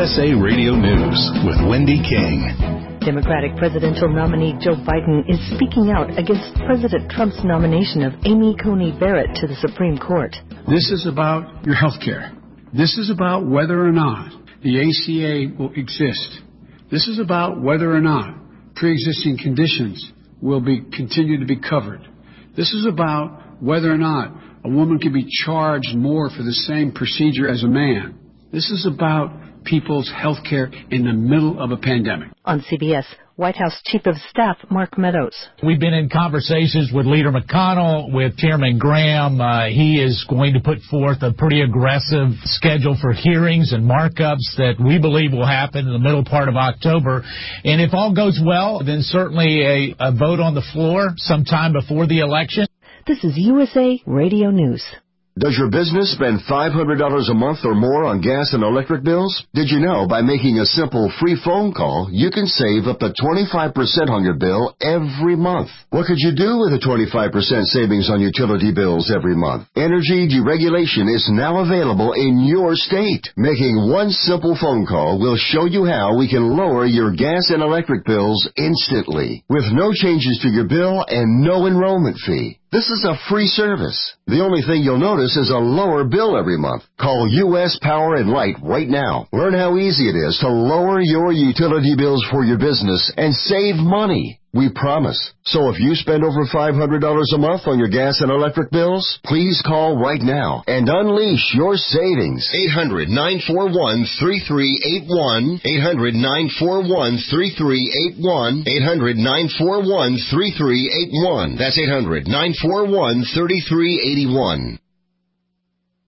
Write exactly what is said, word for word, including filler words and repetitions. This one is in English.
S A Radio News with Wendy King. Democratic presidential nominee Joe Biden is speaking out against President Trump's nomination of Amy Coney Barrett to the Supreme Court. This is about your health care. This is about whether or not the A C A will exist. This is about whether or not pre-existing conditions will be continue to be covered. This is about whether or not a woman can be charged more for the same procedure as a man. This is about people's health care in the middle of a pandemic. On C B S, White House Chief of Staff Mark Meadows. We've been in conversations with Leader McConnell, with Chairman Graham. Uh, he is going to put forth a pretty aggressive schedule for hearings and markups that we believe will happen in the middle part of October. And if all goes well, then certainly a, a vote on the floor sometime before the election. This is U S A Radio News. Does your business spend five hundred dollars a month or more on gas and electric bills? Did you know by making a simple free phone call, you can save up to twenty-five percent on your bill every month? What could you do with a twenty-five percent savings on utility bills every month? Energy deregulation is now available in your state. Making one simple phone call will show you how we can lower your gas and electric bills instantly, with no changes to your bill and no enrollment fee. This is a free service. The only thing you'll notice is a lower bill every month. Call U S Power and Light right now. Learn how easy it is to lower your utility bills for your business and save money. We promise. So if you spend over five hundred dollars a month on your gas and electric bills, please call right now and unleash your savings. eight hundred, nine four one, three three eight one. eight hundred, nine four one, three three eight one. eight hundred, nine four one, three three eight one. That's eight hundred, nine four one, three three eight one.